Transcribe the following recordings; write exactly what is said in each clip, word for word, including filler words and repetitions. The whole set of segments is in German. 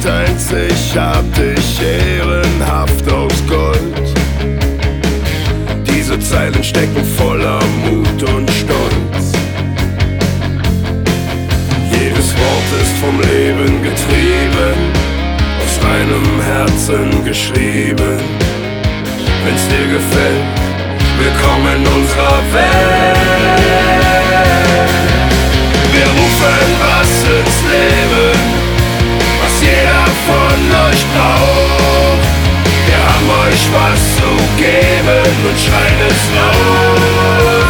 einzig hab dich ehrenhaft aus Gold. Diese Zeilen stecken voller Mut und Stolz. Jedes Wort ist vom Leben getrieben, aus reinem Herzen geschrieben. Wenn's dir gefällt, willkommen in unserer Welt. Wir rufen was ins Leben, was jeder von euch braucht. Wir haben euch was zu geben und schreien es raus.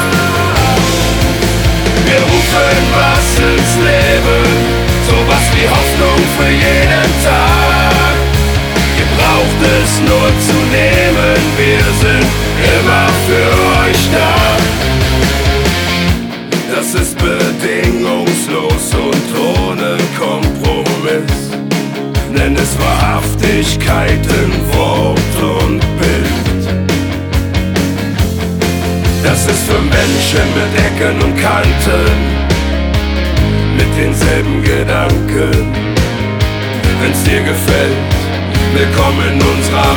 Wir rufen was ins Leben, sowas wie Hoffnung für jeden Tag. Ihr braucht es nur zu nehmen, wir sind immer für euch da. Das ist bedingungslos und ohne Kompromiss. Nenn es Wahrhaftigkeit in Wort und Bild. Das ist für Menschen mit Ecken und Kanten, mit denselben Gedanken. Wenn's dir gefällt, willkommen in unserer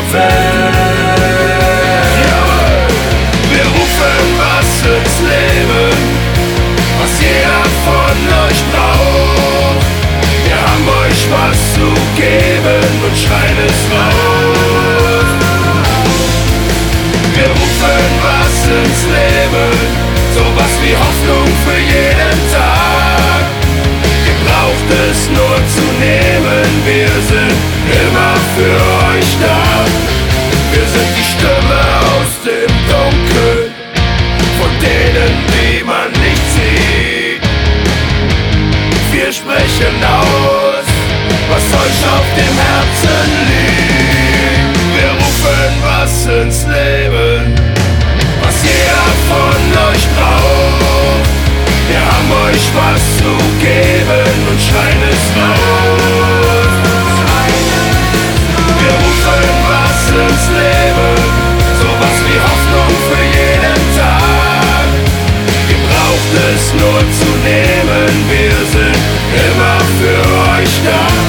Welt. Wir rufen was ins Leben, was jeder von euch braucht. Wir haben euch was zu geben und schreien es raus. Wir rufen was ins Leben, sowas wie Hoffnung für jeden Tag. Ihr braucht es nur zu nehmen, wir sind immer für euch da. Wir sind die Stimme aus dem Dunkel, von denen, die man nicht sieht. Wir sprechen aus, was euch auf dem Herzen liegt. Wir rufen was ins Leben, was jeder von euch braucht. Wir haben euch was zu geben und schreien es raus. Wir rufen was ins Leben, sowas wie Hoffnung für jeden Tag. Ihr braucht es nur zu nehmen, wir sind immer für euch da.